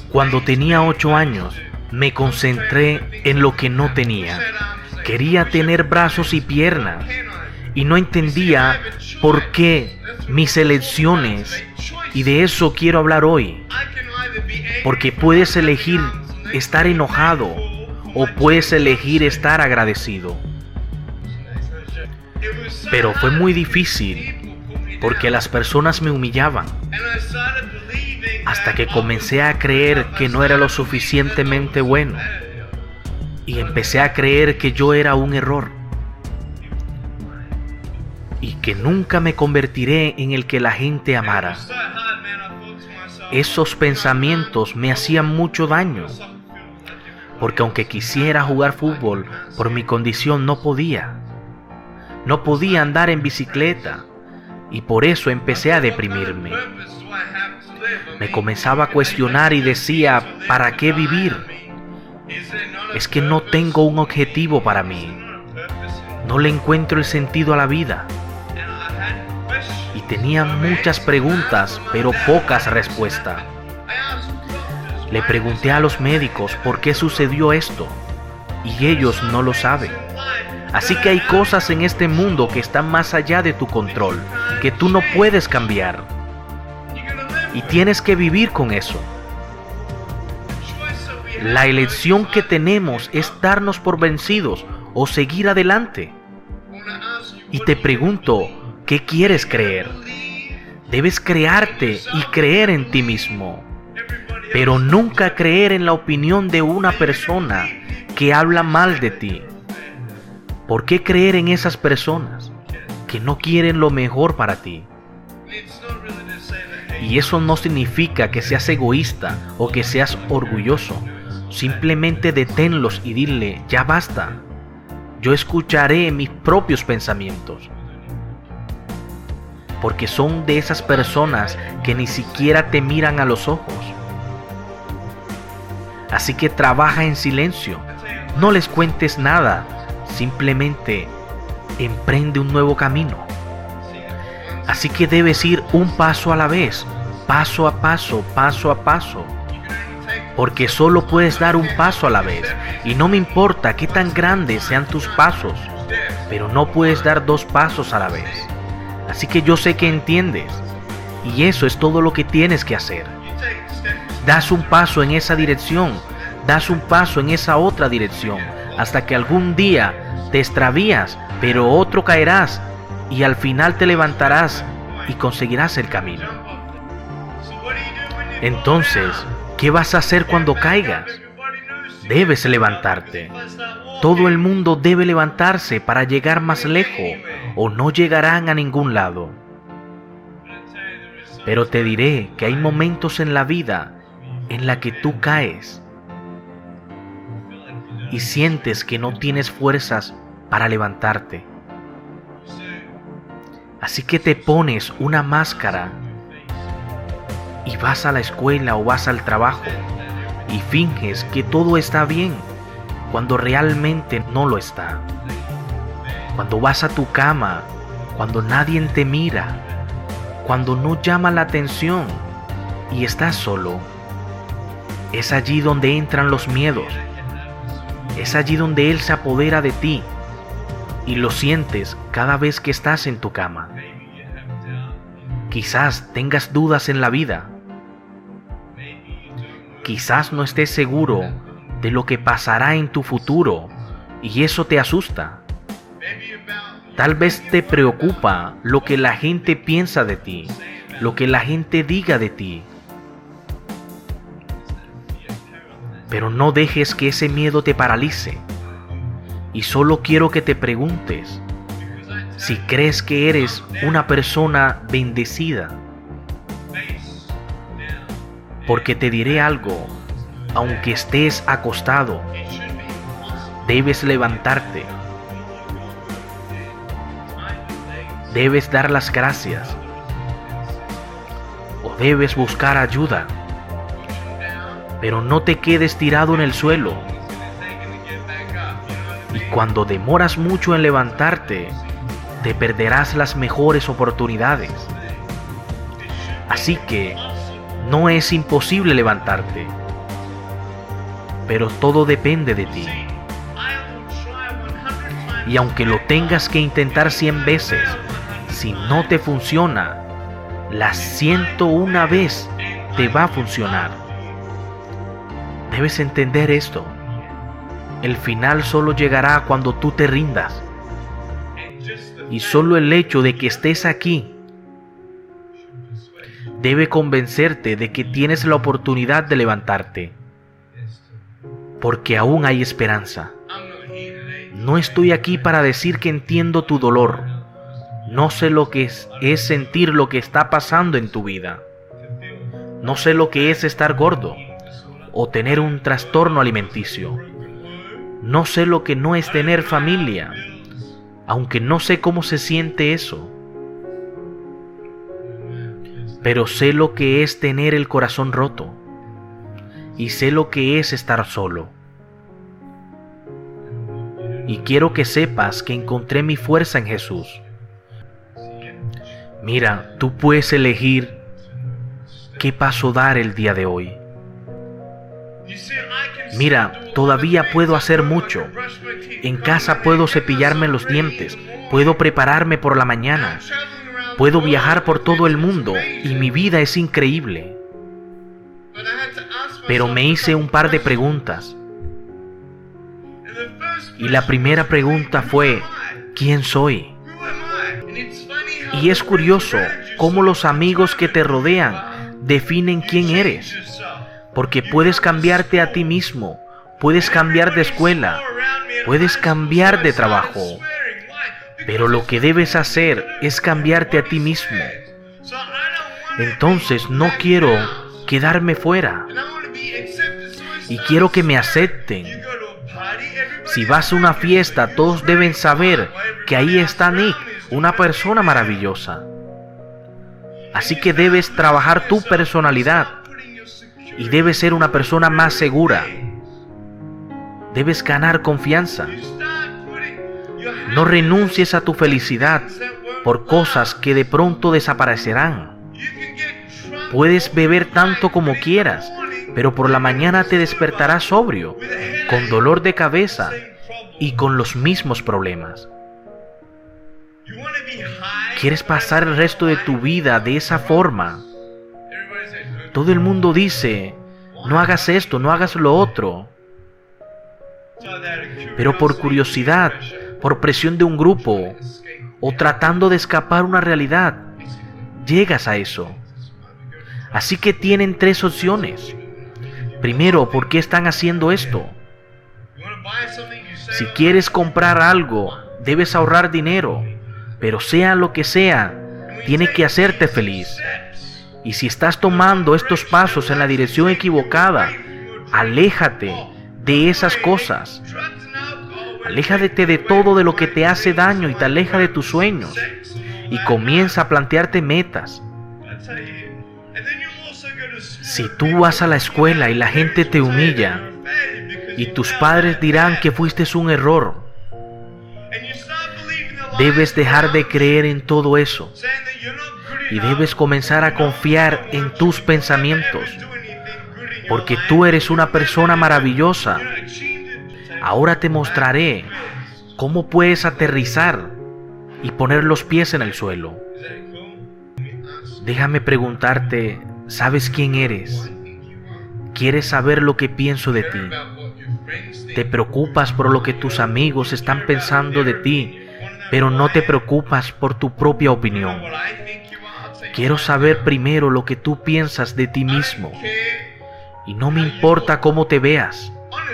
Cuando tenía 8 años, me concentré en lo que no tenía. Quería tener brazos y piernas y no entendía por qué mis elecciones, y de eso quiero hablar hoy. Porque puedes elegir estar enojado o puedes elegir estar agradecido. Pero fue muy difícil porque las personas me humillaban, hasta que comencé a creer que no era lo suficientemente bueno y empecé a creer que yo era un error y que nunca me convertiré en el que la gente amara. Esos pensamientos me hacían mucho daño, porque aunque quisiera jugar fútbol, por mi condición no podía. No podía andar en bicicleta y por eso empecé a deprimirme. Me comenzaba a cuestionar y decía, ¿para qué vivir? Es que no tengo un objetivo para mí. No le encuentro el sentido a la vida. Y tenía muchas preguntas, pero pocas respuestas. Le pregunté a los médicos por qué sucedió esto, y ellos no lo saben. Así que hay cosas en este mundo que están más allá de tu control, que tú no puedes cambiar. Y tienes que vivir con eso. La elección que tenemos es darnos por vencidos o seguir adelante. Y te pregunto, ¿qué quieres creer? Debes crearte y creer en ti mismo, pero nunca creer en la opinión de una persona que habla mal de ti. ¿Por qué creer en esas personas que no quieren lo mejor para ti? Y eso no significa que seas egoísta o que seas orgulloso. Simplemente deténlos y dile, ya basta. Yo escucharé mis propios pensamientos. Porque son de esas personas que ni siquiera te miran a los ojos. Así que trabaja en silencio. No les cuentes nada. Simplemente emprende un nuevo camino. Así que debes ir un paso a la vez, paso a paso, paso a paso. Porque solo puedes dar un paso a la vez. Y no me importa qué tan grandes sean tus pasos, pero no puedes dar 2 pasos a la vez. Así que yo sé que entiendes. Y eso es todo lo que tienes que hacer. Das un paso en esa dirección, das un paso en esa otra dirección, hasta que algún día te extravías, pero otro caerás, y al final te levantarás y conseguirás el camino. Entonces, ¿qué vas a hacer cuando caigas? Debes levantarte. Todo el mundo debe levantarse para llegar más lejos, o no llegarán a ningún lado. Pero te diré que hay momentos en la vida en la que tú caes y sientes que no tienes fuerzas para levantarte. Así que te pones una máscara y vas a la escuela o vas al trabajo y finges que todo está bien cuando realmente no lo está. Cuando vas a tu cama, cuando nadie te mira, cuando no llama la atención y estás solo, es allí donde entran los miedos. Es allí donde Él se apodera de ti y lo sientes cada vez que estás en tu cama. Quizás tengas dudas en la vida. Quizás no estés seguro de lo que pasará en tu futuro y eso te asusta. Tal vez te preocupa lo que la gente piensa de ti, lo que la gente diga de ti. Pero no dejes que ese miedo te paralice. Y solo quiero que te preguntes si crees que eres una persona bendecida. Porque te diré algo, aunque estés acostado, debes levantarte. Debes dar las gracias. O debes buscar ayuda. Pero no te quedes tirado en el suelo. Y cuando demoras mucho en levantarte, te perderás las mejores oportunidades. Así que no es imposible levantarte, pero todo depende de ti. Y aunque lo tengas que intentar 100 veces, si no te funciona, la 101 vez te va a funcionar. Debes entender esto. El final solo llegará cuando tú te rindas. Y solo el hecho de que estés aquí debe convencerte de que tienes la oportunidad de levantarte. Porque aún hay esperanza. No estoy aquí para decir que entiendo tu dolor. No sé lo que es sentir lo que está pasando en tu vida. No sé lo que es estar gordo o tener un trastorno alimenticio. No sé lo que no es tener familia, aunque no sé cómo se siente eso. Pero sé lo que es tener el corazón roto y sé lo que es estar solo. Y quiero que sepas que encontré mi fuerza en Jesús. Mira, tú puedes elegir qué paso dar el día de hoy. Mira, todavía puedo hacer mucho. En casa puedo cepillarme los dientes, puedo prepararme por la mañana, puedo viajar por todo el mundo y mi vida es increíble. Pero me hice un par de preguntas. Y la primera pregunta fue, ¿quién soy? Y es curioso cómo los amigos que te rodean definen quién eres. Porque puedes cambiarte a ti mismo, puedes cambiar de escuela, puedes cambiar de trabajo. Pero lo que debes hacer es cambiarte a ti mismo. Entonces no quiero quedarme fuera. Y quiero que me acepten. Si vas a una fiesta, todos deben saber que ahí está Nick, una persona maravillosa. Así que debes trabajar tu personalidad y debes ser una persona más segura. Debes ganar confianza. No renuncies a tu felicidad por cosas que de pronto desaparecerán. Puedes beber tanto como quieras, pero por la mañana te despertarás sobrio, con dolor de cabeza y con los mismos problemas. ¿Quieres pasar el resto de tu vida de esa forma? Todo el mundo dice, no hagas esto, no hagas lo otro. Pero por curiosidad, por presión de un grupo, o tratando de escapar una realidad, llegas a eso. Así que tienen 3 opciones. Primero, ¿por qué están haciendo esto? Si quieres comprar algo, debes ahorrar dinero, pero sea lo que sea, tiene que hacerte feliz. Y si estás tomando estos pasos en la dirección equivocada, aléjate de esas cosas. Aléjate de todo de lo que te hace daño y te aleja de tus sueños. Y comienza a plantearte metas. Si tú vas a la escuela y la gente te humilla, y tus padres dirán que fuiste un error, debes dejar de creer en todo eso. Y debes comenzar a confiar en tus pensamientos. Porque tú eres una persona maravillosa. Ahora te mostraré cómo puedes aterrizar y poner los pies en el suelo. Déjame preguntarte, ¿sabes quién eres? ¿Quieres saber lo que pienso de ti? ¿Te preocupas por lo que tus amigos están pensando de ti, pero no te preocupas por tu propia opinión? Quiero saber primero lo que tú piensas de ti mismo. Y no me importa cómo te veas.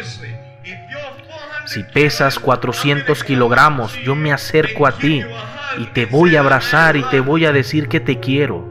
Si pesas 400 kilogramos, yo me acerco a ti y te voy a abrazar y te voy a decir que te quiero.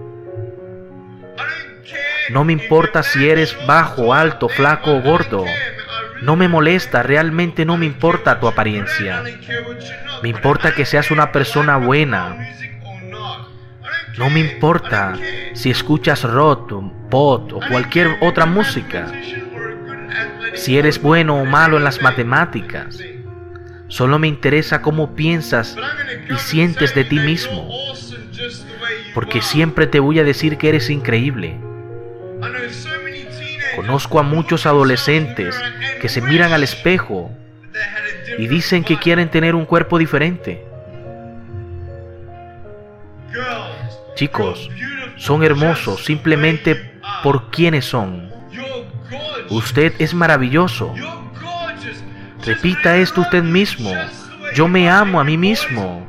No me importa si eres bajo, alto, flaco o gordo. No me molesta, realmente no me importa tu apariencia. Me importa que seas una persona buena. No me importa si escuchas rock, pop o cualquier otra música. Si eres bueno o malo en las matemáticas. Solo me interesa cómo piensas y sientes de ti mismo. Porque siempre te voy a decir que eres increíble. Conozco a muchos adolescentes que se miran al espejo y dicen que quieren tener un cuerpo diferente. Chicos, son hermosos simplemente por quienes son. Usted es maravilloso. Repita esto usted mismo. Yo me amo a mí mismo.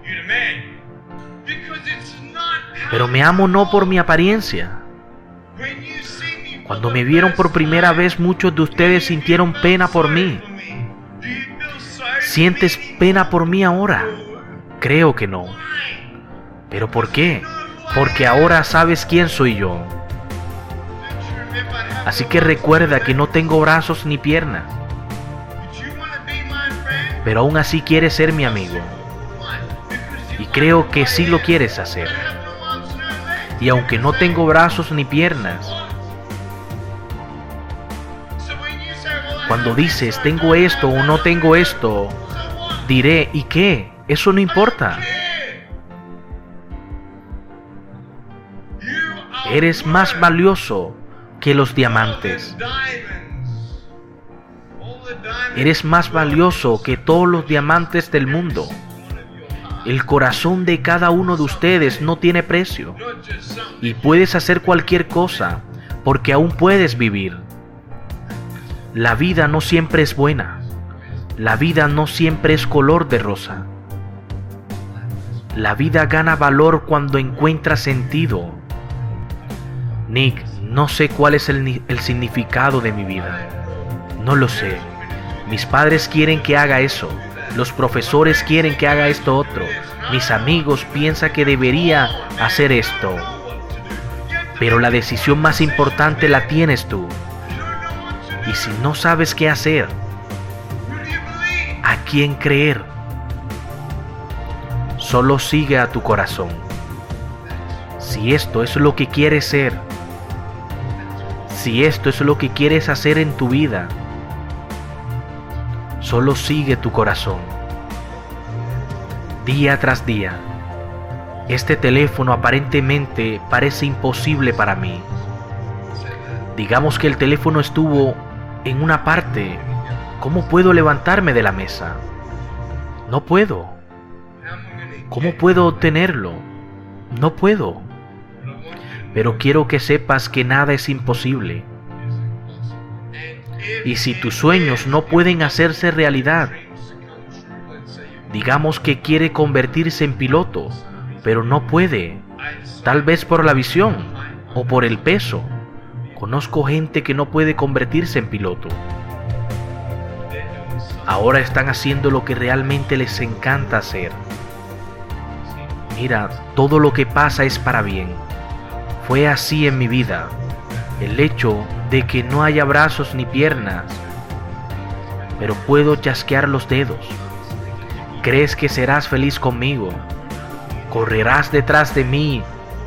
Pero me amo no por mi apariencia. Cuando me vieron por primera vez, muchos de ustedes sintieron pena por mí. ¿Sientes pena por mí ahora? Creo que no. ¿Pero por qué? Porque ahora sabes quién soy yo. Así que recuerda que no tengo brazos ni piernas. Pero aún así quieres ser mi amigo. Y creo que sí lo quieres hacer. Y aunque no tengo brazos ni piernas, cuando dices tengo esto o no tengo esto, diré, ¿y qué? Eso no importa. Eres más valioso que los diamantes. Eres más valioso que todos los diamantes del mundo. El corazón de cada uno de ustedes no tiene precio. Y puedes hacer cualquier cosa porque aún puedes vivir. La vida no siempre es buena. La vida no siempre es color de rosa. La vida gana valor cuando encuentra sentido. Nick, no sé cuál es el significado de mi vida. No lo sé. Mis padres quieren que haga eso. Los profesores quieren que haga esto otro. Mis amigos piensan que debería hacer esto. Pero la decisión más importante la tienes tú. Y si no sabes qué hacer, ¿a quién creer? Solo sigue a tu corazón. Si esto es lo que quieres ser, si esto es lo que quieres hacer en tu vida, solo sigue tu corazón. Día tras día. Este teléfono aparentemente parece imposible para mí. Digamos que el teléfono estuvo en una parte. ¿Cómo puedo levantarme de la mesa? No puedo. ¿Cómo puedo obtenerlo? No puedo. Pero quiero que sepas que nada es imposible. Y si tus sueños no pueden hacerse realidad, digamos que quiere convertirse en piloto, pero no puede, tal vez por la visión o por el peso. Conozco gente que no puede convertirse en piloto. Ahora están haciendo lo que realmente les encanta hacer. Mira, todo lo que pasa es para bien. Fue así en mi vida. El hecho de que no haya brazos ni piernas, pero puedo chasquear los dedos. ¿Crees que serás feliz conmigo? ¿Correrás detrás de mí?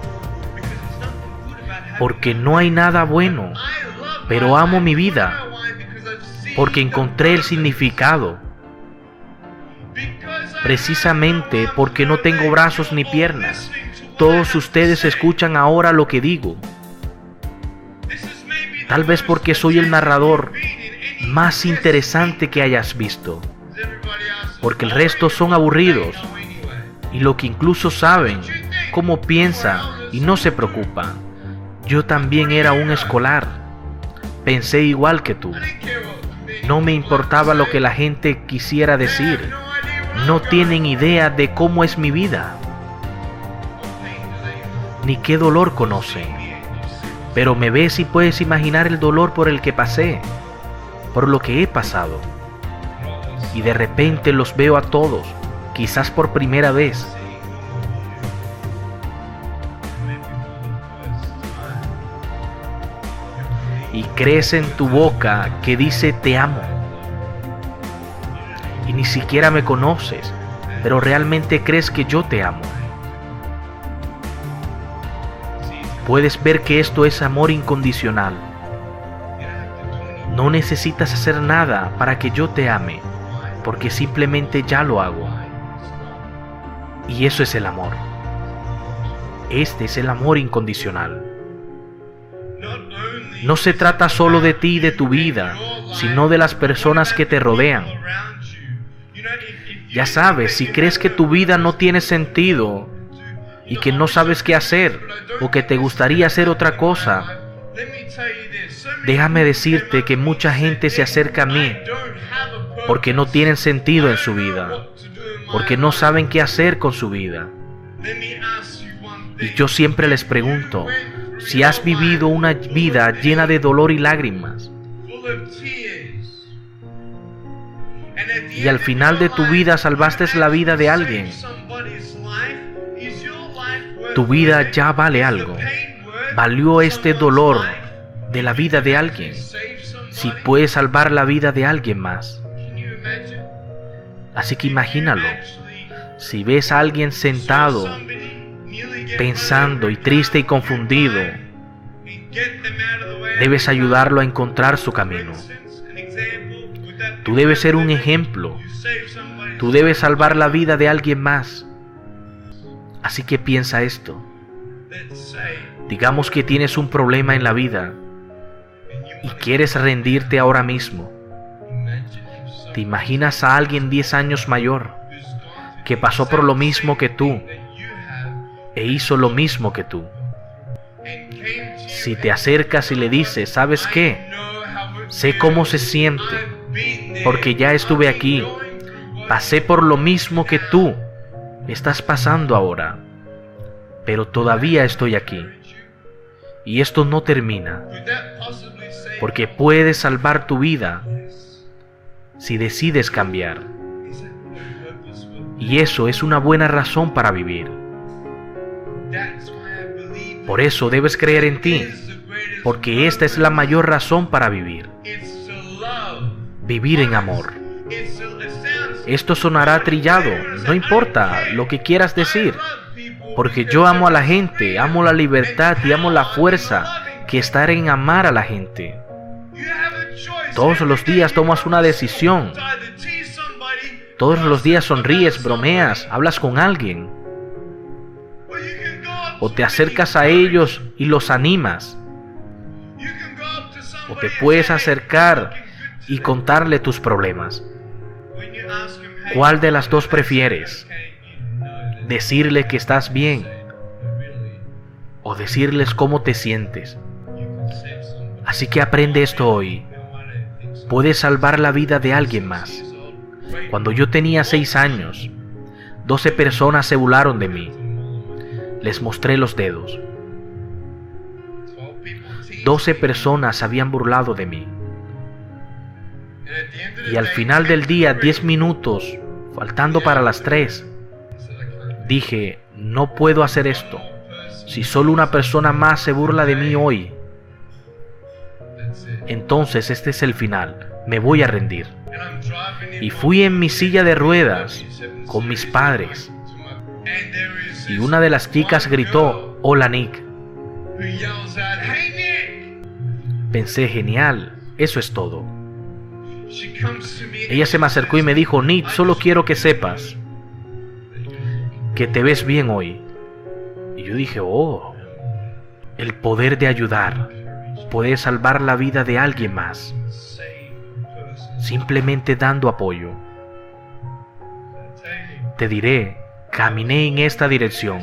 Porque no hay nada bueno, pero amo mi vida, porque encontré el significado. Precisamente porque no tengo brazos ni piernas, todos ustedes escuchan ahora lo que digo. Tal vez porque soy el narrador más interesante que hayas visto, porque el resto son aburridos, y lo que incluso saben, cómo piensa y no se preocupan. Yo también era un escolar, pensé igual que tú. No me importaba lo que la gente quisiera decir. No tienen idea de cómo es mi vida, ni qué dolor conocen. Pero me ves y puedes imaginar el dolor por el que pasé, por lo que he pasado. Y de repente los veo a todos, quizás por primera vez. Y crees en tu boca que dice te amo. Y ni siquiera me conoces, pero realmente crees que yo te amo. Puedes ver que esto es amor incondicional. No necesitas hacer nada para que yo te ame, porque simplemente ya lo hago. Y eso es el amor. Este es el amor incondicional. No se trata solo de ti y de tu vida, sino de las personas que te rodean. Ya sabes, si crees que tu vida no tiene sentido y que no sabes qué hacer o que te gustaría hacer otra cosa, déjame decirte que mucha gente se acerca a mí porque no tienen sentido en su vida, porque no saben qué hacer con su vida. Y yo siempre les pregunto, si has vivido una vida llena de dolor y lágrimas, y al final de tu vida salvaste la vida de alguien, tu vida ya vale algo. ¿Valió este dolor de la vida de alguien si puedes salvar la vida de alguien más? Así que imagínalo. Si ves a alguien sentado, pensando y triste y confundido, debes ayudarlo a encontrar su camino. Tú debes ser un ejemplo. Tú debes salvar la vida de alguien más. Así que piensa esto. Digamos que tienes un problema en la vida y quieres rendirte ahora mismo. ¿Te imaginas a alguien 10 años mayor que pasó por lo mismo que tú e hizo lo mismo que tú? Si te acercas y le dices, ¿sabes qué? Sé cómo se siente, porque ya estuve aquí, pasé por lo mismo que tú estás pasando ahora, pero todavía estoy aquí. Y esto no termina, porque puedes salvar tu vida si decides cambiar. Y eso es una buena razón para vivir. Por eso debes creer en ti, porque esta es la mayor razón para vivir. Vivir en amor. Esto sonará trillado, no importa lo que quieras decir, porque yo amo a la gente, amo la libertad y amo la fuerza que está en amar a la gente. Todos los días tomas una decisión. Todos los días sonríes, bromeas, hablas con alguien. O te acercas a ellos y los animas. O te puedes acercar y contarle tus problemas. ¿Cuál de las dos prefieres? ¿Decirle que estás bien? ¿O decirles cómo te sientes? Así que aprende esto hoy. Puedes salvar la vida de alguien más. Cuando yo tenía 6 años, 12 personas se burlaron de mí. Les mostré los dedos. 12 personas se habían burlado de mí. Y al final del día, 10 minutos, faltando para las 3, dije, no puedo hacer esto. Si solo una persona más se burla de mí hoy, entonces este es el final. Me voy a rendir. Y fui en mi silla de ruedas con mis padres. Y una de las chicas gritó, hola Nick. Pensé, genial, eso es todo. Ella se me acercó y me dijo, Nick, solo quiero que sepas que te ves bien hoy. Y yo dije, oh, el poder de ayudar, poder salvar la vida de alguien más, simplemente dando apoyo. Te diré, caminé en esta dirección.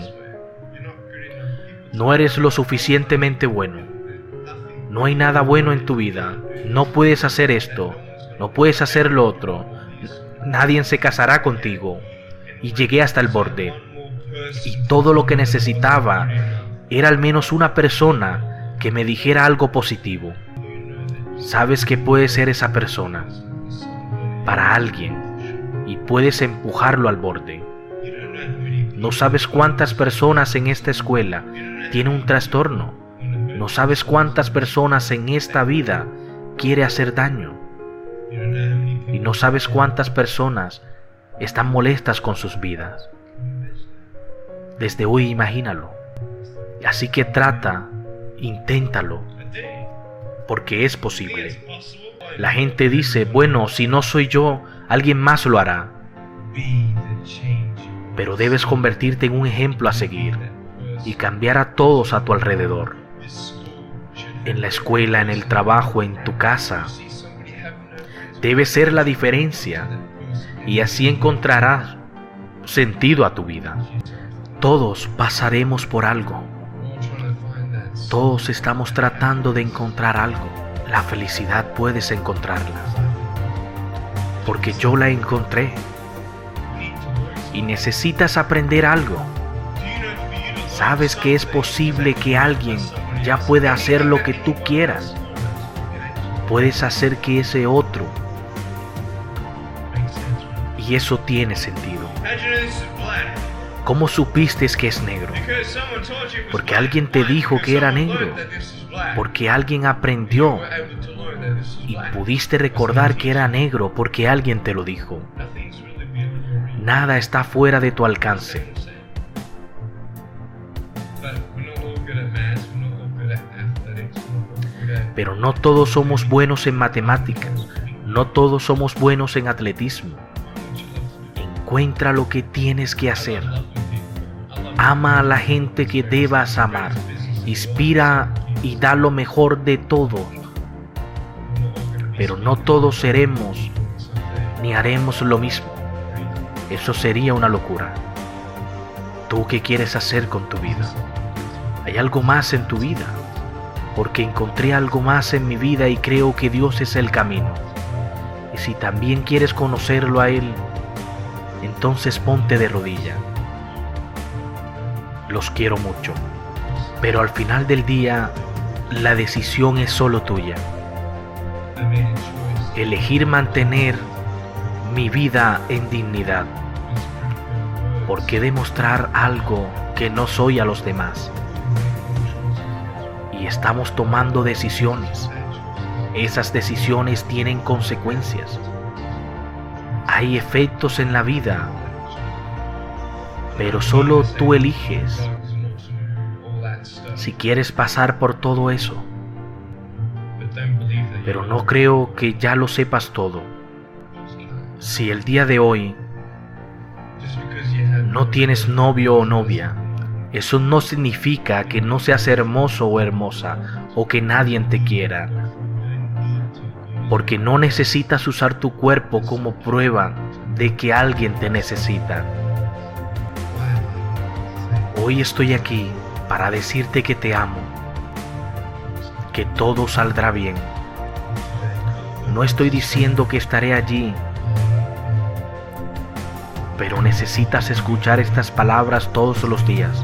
No eres lo suficientemente bueno. No hay nada bueno en tu vida. No puedes hacer esto. No puedes hacer lo otro. Nadie se casará contigo. Y llegué hasta el borde. Y todo lo que necesitaba era al menos una persona que me dijera algo positivo. Sabes que puedes ser esa persona para alguien y puedes empujarlo al borde. No sabes cuántas personas en esta escuela tienen un trastorno. No sabes cuántas personas en esta vida quiere hacer daño. Y no sabes cuántas personas están molestas con sus vidas. Desde hoy imagínalo. Así que trata, inténtalo, porque es posible. La gente dice, bueno, si no soy yo, alguien más lo hará. Pero debes convertirte en un ejemplo a seguir y cambiar a todos a tu alrededor. en la escuela, en el trabajo, en tu casa. Debe ser la diferencia y así encontrarás sentido a tu vida. Todos pasaremos por algo. Todos estamos tratando de encontrar algo. La felicidad puedes encontrarla, porque yo la encontré. Y necesitas aprender algo. Sabes que es posible que alguien ya pueda hacer lo que tú quieras. Puedes hacer que ese otro, y eso tiene sentido. ¿Cómo supiste que es negro? Porque alguien te dijo que era negro. Porque alguien aprendió y pudiste recordar que era negro porque alguien te lo dijo. Nada está fuera de tu alcance. Pero no todos somos buenos en matemáticas, no todos somos buenos en atletismo. Encuentra lo que tienes que hacer. Ama a la gente que debas amar. Inspira y da lo mejor de todo. Pero no todos seremos ni haremos lo mismo. Eso sería una locura. ¿Tú qué quieres hacer con tu vida? ¿Hay algo más en tu vida? Porque encontré algo más en mi vida y creo que Dios es el camino. Y si también quieres conocerlo a Él, entonces ponte de rodilla. Los quiero mucho, pero al final del día, la decisión es solo tuya. Elegir mantener mi vida en dignidad. ¿Por qué demostrar algo que no soy a los demás? Y estamos tomando decisiones. Esas decisiones tienen consecuencias. Hay efectos en la vida, pero solo tú eliges si quieres pasar por todo eso. Pero no creo que ya lo sepas todo. Si el día de hoy no tienes novio o novia, eso no significa que no seas hermoso o hermosa o que nadie te quiera. Porque no necesitas usar tu cuerpo como prueba de que alguien te necesita. Hoy estoy aquí para decirte que te amo, que todo saldrá bien. No estoy diciendo que estaré allí, pero necesitas escuchar estas palabras todos los días.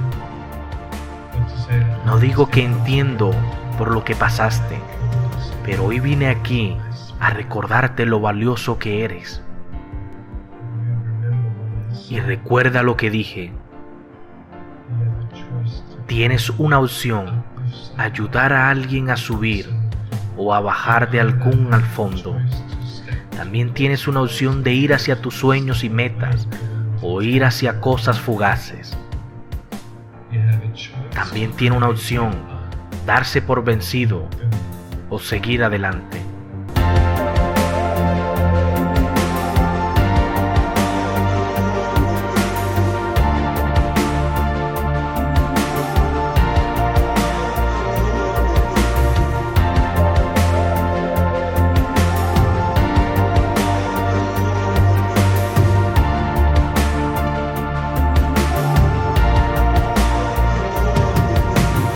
No digo que entiendo por lo que pasaste, pero hoy vine aquí a recordarte lo valioso que eres. Y recuerda lo que dije. Tienes una opción: ayudar a alguien a subir o a bajar de algún al fondo. También tienes una opción de ir hacia tus sueños y metas o ir hacia cosas fugaces. También tiene una opción: darse por vencido o seguir adelante.